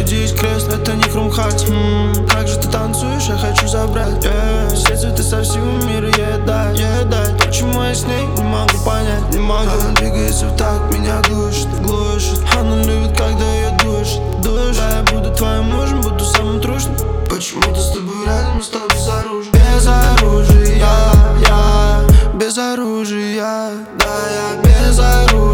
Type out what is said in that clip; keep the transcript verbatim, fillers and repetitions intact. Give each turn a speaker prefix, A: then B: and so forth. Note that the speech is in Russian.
A: груди есть крест, это не хрумхать. м-м, Как же ты танцуешь, я хочу забрать. yeah. Все цветы со всего мира ей дать, ей дать. Почему я с ней не могу понять, не могу. Она двигается в такт, меня глушит, глушит. Она любит, когда ее душит, душит. Да, я буду твоим мужем, буду самым трушным. Почему-то с тобой рядом, с тобой безоружен. Без оружия, я без оружия, да, я без оружия.